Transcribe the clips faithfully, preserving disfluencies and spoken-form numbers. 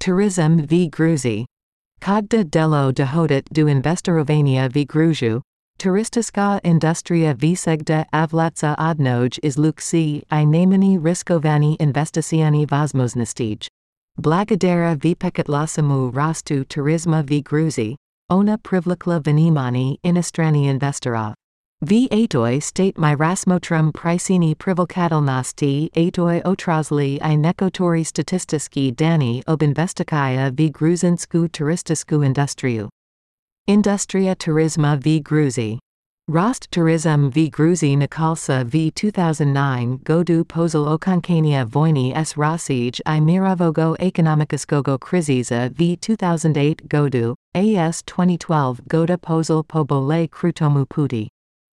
Turism v Gruzi. Cogda dello dohodit do Investorovania v Gruziu, Turistická industria Visegda Avlatsa Odnoj is Luksi I Nameni Riskovani Investicioni Vozmoznestige. Blagodara Vipekatlasamu Rastu Turisma v Gruzi, Ona Privlikla Venimani Inostrani Investorov. V Atoi state my Rasmotrum Pricini Privilkatalnosti Atoi Otrozli I Nekotori Statistiski Dani ob Investikaya v Gruzinsku Turistisku Industriu. Industria Turisma v Gruzi. Rost Turizm v Gruzi Nikolsa v two thousand nine Godu Pozil Okankania Vojny s Rosij I Miravogo Ekonomikaskogo Kriziza v two thousand eight Godu, A S twenty twelve Goda Pozil Pobole Krutomu Puti.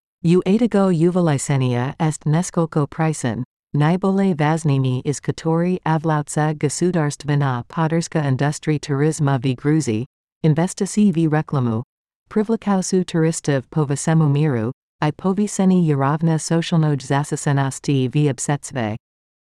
U Adago Uvelisenia est Neskolko Prisen, Najbole Vaznimi is Katori Avlautsa Gasudarstvena Podurska Industri Turizma v Gruzi, Investici v Reklamu, Privlikausu Turistiv Povasemu Miru, I Poviseni Yarovna Socialnoj Zasasenosti v Obsetsve.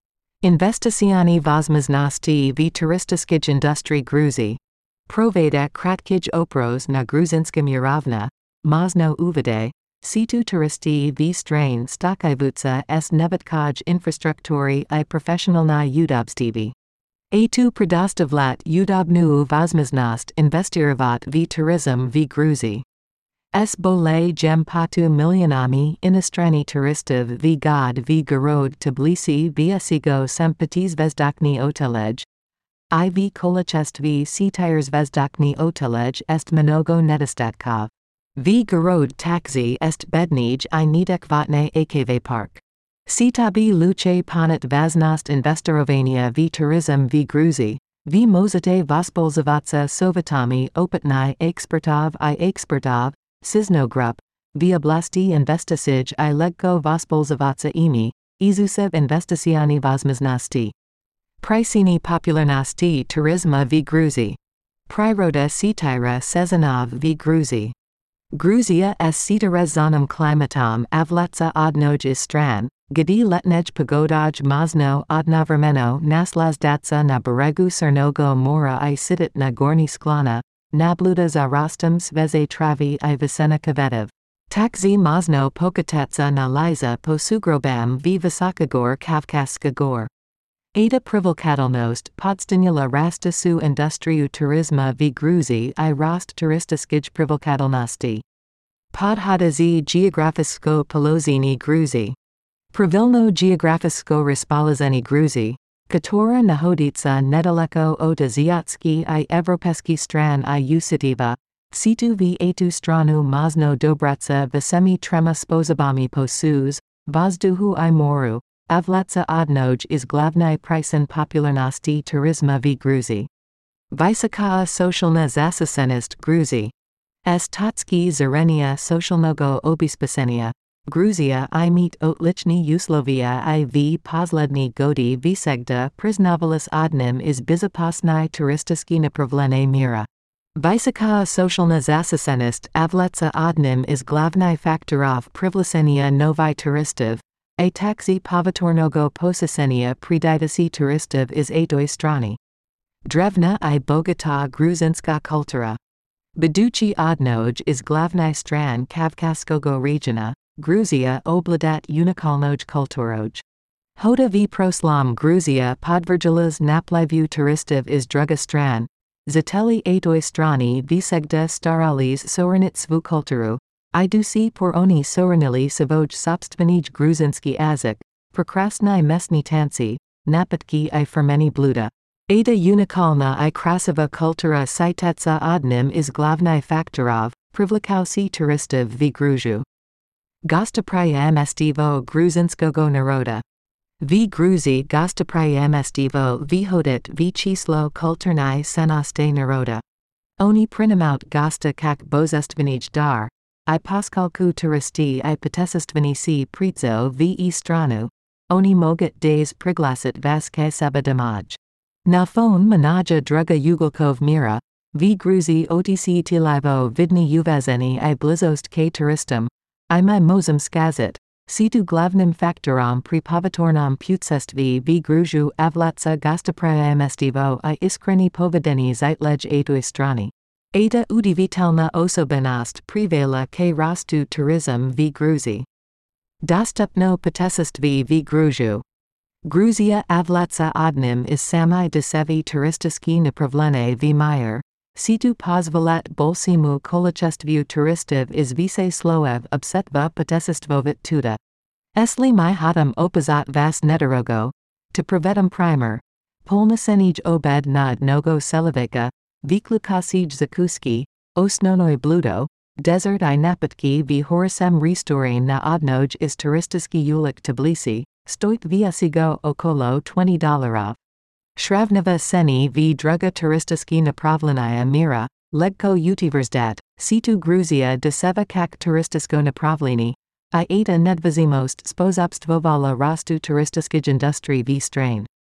Investicioni Vozmoznosti v Turistiskij Industri Gruzi. Proveda Kratkij Opros na Gruzinskim Yarovna, Mozno Uvide, Situ Turisti v Strain Stokivutsa s Nevitkaj Infrastrukturi I Professionalna Udobstivi. A two Predostovlat Udobnu Vozmoznost Investirovat v Turizm v Gruzi. S Bole Jem Patu Milionami Inostrani Turistiv v God v Garod Tbilisi Vsigo Sempati Zvezdokni Otelej. I v Kolachestvi Sitires Zvezdokni Otelej est Mnogo Nedostatkov. V Garod Taxi est Bednij I Nedekvatne Akv Park. Sitabi Luce Ponit Vaznost Investorovania v Turizm v Gruzi, v Mozite Vospolzovatsa Sovitami Opatni Expertov I Expertov, Siznogrup, v Oblasti Investicij I Legko Vospolzovatsa Imi, Izusev Investicioni Vozmoznosti. Pricini Popularnosti Turizma v Gruzi. Priroda Sitira Sezonov v Gruzi. Gruzia s Sitarezonom Klimatom Avlatsa Odnoj Istran, Gdy Letnej Pagodaj Mozno Odnovremeno Naslazdatsa na Beregu Cernogo Mora I Sitit na Gorni Sklana, Nabluda Zarostom Sveze Travi I Visena Kavetiv. Taxi Mozno Pokatetsa na Liza Posugrobam v Visokagor Kavkaskagor. Ada Privilkatalnost Podstinula Rastasu Industriu Turizma v Gruzi I Rost Turistiskij Privilkatalnosti. Podhodazi Geografisko Polozini Gruzi. Pravilno Geografisko Rozpolozeni Gruzi, Katora Nahoditsa Nedaleko od Aziatski I Evropeski stran I Usitiva, Situ v Atu stranu Mozno Dobratsa Visemi Trema Spozobami Posuz, Vozduhu I Moru, Avlatsa Odnoj is Glavnai Pricen Popularnosti Turizma v Gruzi. Vysokaa Socialna Zasasenist Gruzi. S Totski Zarenia Socialnogo Obispasenia. Gruzia I meet Otlichni Uslovia I v Posledni Godi Visegda Priznavalis Odnim is Bizopasnai Turistiski Napravlene Mira. Vysokaa Socialna Zasasenist Avlatsa Odnim is Glavnai Faktorov Privlasenia Novi Turistiv. A taxi Povatornogo Posasenia Priditasi Turistiv is Atoi Strani. Drevna I Bogota Gruzinska Kultura. Beduchi Odnoj is Glavnai Stran Kavkaskogo Regiona, Gruzia Obladat Unikalnoj Kulturoj. Hoda v Proslam Gruzia Podvergilas Naplivu Turistiv is Druga Stran, Zateli Atoi Strani Visegda Staralis Soranit Svu Kulturu, Idusi por oni Soranili Savoj Sobstvenij Gruzinski Azik, Prokrasnai Mesni Tansi, Napatki I Fermeni Bluda. Ada Unikalna I Krasova Kultura Sitetsa Odnim is Glavnai Faktorov, Privlikausi Turistiv v Gruziu. Gostoprayam estivo Gruzinskogo Naroda. V Gruzi Gostoprayam estivo Vhodit v Chislo Kulturnai Senaste Naroda. Oni prinamout Gosta kak Bozestvenij dar, I Poskalku Turisti I Potesestvenisi Prizo v Stranu, Oni Mogat Days Priglasit Vaske Seba Damaj. Na phone Manaja Druga Ugalkov Mira, v Gruzi Otc Tilivo Vidni Uvezeni I Blizost K Turistum, I my Mozum Skazit, situ glavnim faktorom pripovitornom pucestvi v Gruziu avlatsa gostopremestivo I iskreni povedeni zeitlej etui strani. Ada udivitelna osobenost privela k rastu turizm v Gruzii. Dostupno potesestvi v Gruziu. Gruzia avlatsa odnim is sami desevi turistiski napravlene v mir. Situ pozvolat bolsimu kolachestvu turistiv is vise sloev obsetva potesestvovit tuda. Esli my hatam opazat vas netarogo. To prevetum primer. Polnasenij obed na nogo selavika, viklukasij zakuski, osnonoi bludo, desert I napatki v horisem restoring na odnoj is turistiski ulik Tbilisi, stoit viasigo okolo twenty dolarov. Shravneva seni v druga turistiski napravlenia mira, legko utiversdat, situ Gruzia deseva kak turistisko napravleni, I eta nedvizimost spozobstvovala rastu turistiskij industri v strain.